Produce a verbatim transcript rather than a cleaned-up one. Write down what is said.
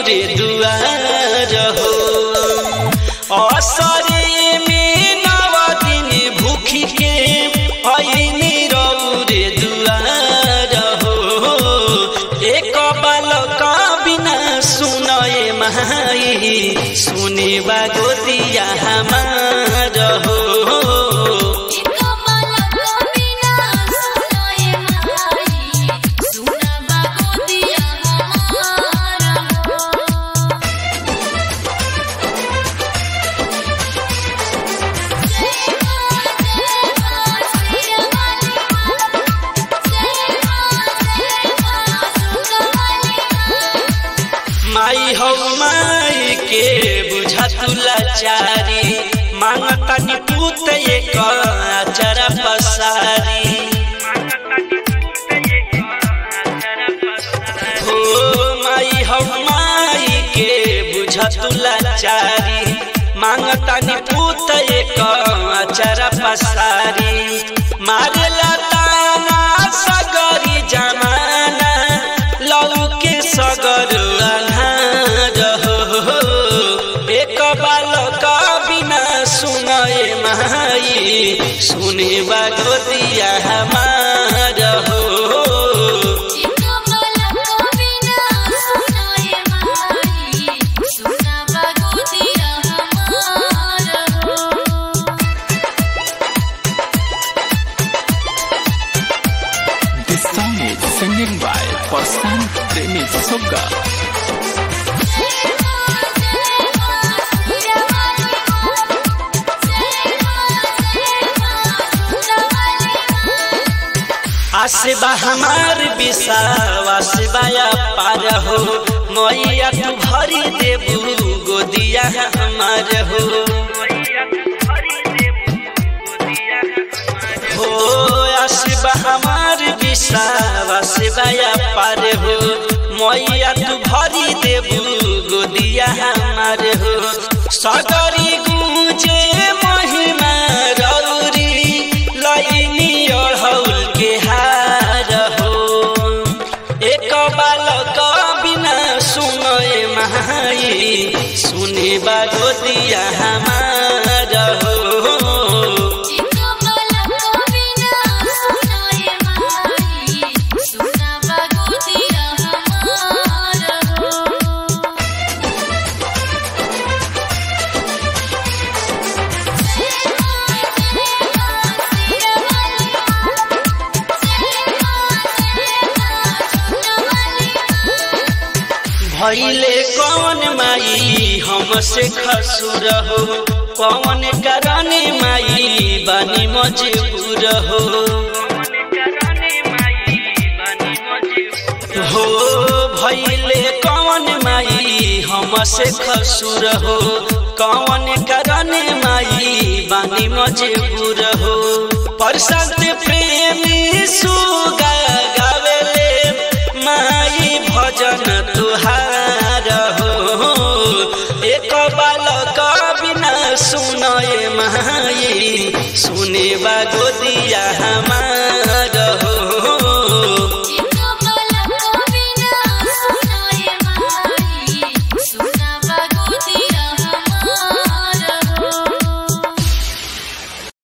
रौरे दुआर हो असरे में नव दिन भूखी के आईनी रौरे दुआर हो एक बालक बिना सुनाए माई सुने बागोदिया हमार हो माई हो माई के बुझा तुला चारी मांगता नि पूत एक आचरा पसारी हो माई हो माई के बुझा तुला चारी मांगता नि पूत एक आचरा पसारी मारेला ताना सगरी जमाना लऊ के सगर बालक बिना सुनाए माई सुने बागोदिया हमार हो This song is singing by Farsan Premi Soga. आसबा हमार विश्वास बाया पार हो मैया तू भरी देबू गोदिया हमार हो हो आसबा हमार विश्वास बाया पार हो मैया तू भरी देबू गोदिया हमार हो सगरी गूंजे महिमा रौरी लईनी अढ़ौल के हार हो एक बालक बिना सुनाए माई सुने बागोदिया हमार हो भइले कौन माई हमसे खसुर हो कौन करने माई बानी मजबूर हो हो भइले कौन माई हमसे खसुर हो कौन करने माई बानी मजबूर हो प्रसाद प्रेमी सुगा गावेले माई भजन तुहार हो एक बालक बिना सुनाए माई सुने बागोदिया हमार